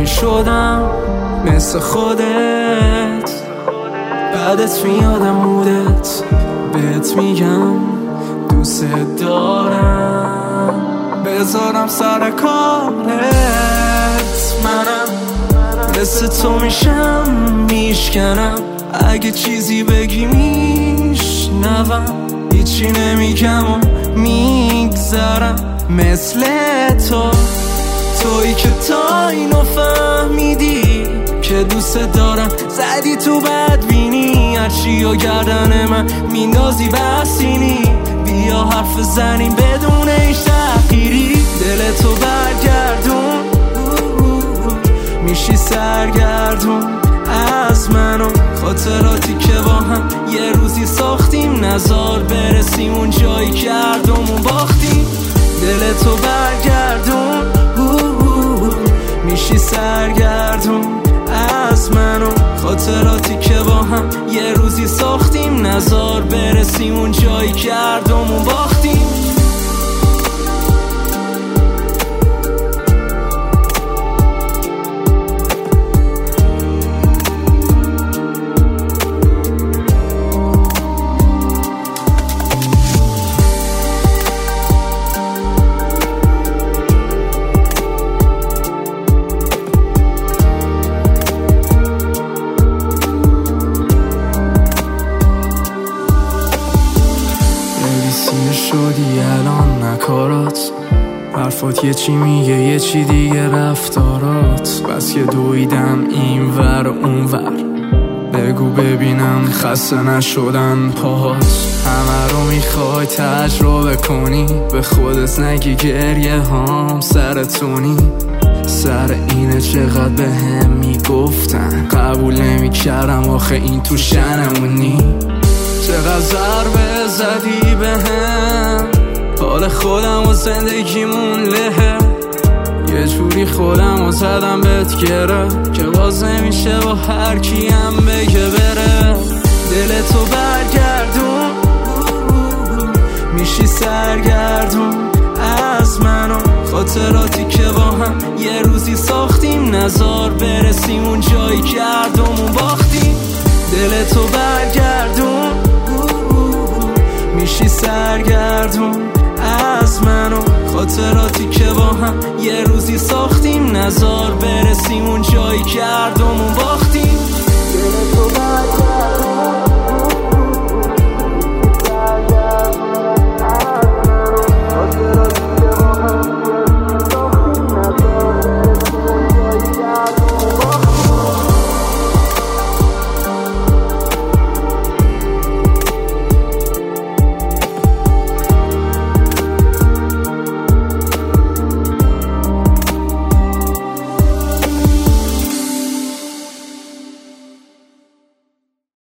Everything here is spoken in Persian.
شدم مثل خودت، بعدت میادم مودت، بهت میگم دوست دارم، بذارم سر کارت. منم مثل تو میشم میشکنم، اگه چیزی بگی میشنوم، هیچی نمیگم و میگذرم. مثل تویی که تا اینو فهمیدی که دوست دارم، زدی تو بدبینی، هرچی و گردن من میندازی بسینی. بیا حرف زنیم بدون هیچ تحقیری، دلتو برگردون، میشی سرگردون از من و خاطراتی که با هم یه روزی ساختیم. نزار برسیم اون جایی که هردومون باختیم. دلتو برگردون، میشی سرگردون از من و خاطراتی که با هم یه روزی ساختیم. نزار برسیم اون جایی که هردومون باختیم. شدی الان نکارات، حرفات یه چی میگه یه چی دیگه رفتارات. بس که دویدم این ور اون ور، بگو ببینم خسته نشدن پاهات. همه رو میخوای تجربه کنی، به خودت نگی گریه هام سرتونی. سر اینه چقدر به هم میگفتن، قبول نمیکردم آخه این تو شنمونی. چقدر ضربه زدی به هم، حال خودم و زندگیمون لهه. یه جوری خودم و زدم بهت گره، که باز نمیشه با هر کیم بگه بره. دلتو برگردون، میشی سرگردون از من و خاطراتی که با هم یه روزی ساختیم. نزار برسیم اون جایی که هردومون باختیم. دلتو برگردون، میشی سرگردون از من و خاطراتی که با هم یه روزی ساختیم. نزار برسیم اون جایی که هردومون